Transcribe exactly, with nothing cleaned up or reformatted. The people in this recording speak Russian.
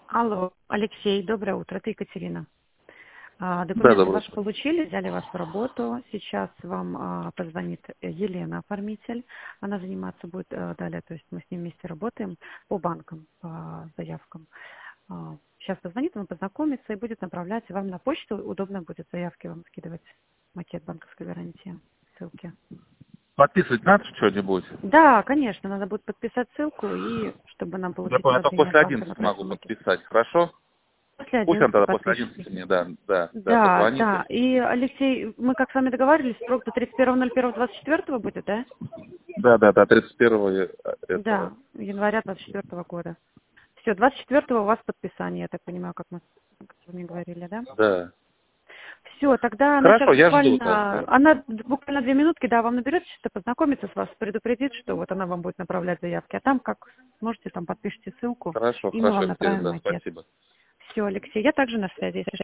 Алло, Алексей, доброе утро, это Екатерина. А, Да, Документы доброе ваши утро. получили, взяли вас в работу. Сейчас вам а, позвонит Елена, оформитель. Она заниматься будет а, далее, то есть мы с ней вместе работаем по банкам, по заявкам. А, Сейчас позвонит, он познакомится и будет направлять вам на почту. Удобно будет заявки вам скидывать, макет банковской гарантии, ссылки. Подписывать надо что-нибудь? Да, конечно, надо будет подписать ссылку, и чтобы нам Я получить понял, я только продление после от банка, одиннадцати направить могу вам макет. подписать, хорошо? После Пусть он одиннадцати тогда после подпишите. одиннадцати мне, да, да, да, Да, позвонит. да. И, Алексей, мы как с вами договаривались, срок до тридцать первого ноль первого двадцать четвёртого будет, да? Да, да, да, тридцать первого э, этого. Да, января двадцать четвёртого года. Все, двадцать четвёртого у вас подписание, я так понимаю, как мы как с вами говорили, да? Да. Все, тогда она сейчас Хорошо, я жду буквально, тогда. она буквально две минутки, да, вам наберет, что-то познакомится с вас, предупредит, что вот она вам будет направлять заявки, а там как сможете, там подпишите ссылку, Хорошо, и мы хорошо, вам Екатерина, направим да, макет. спасибо. Все, Алексей, я также на связи, если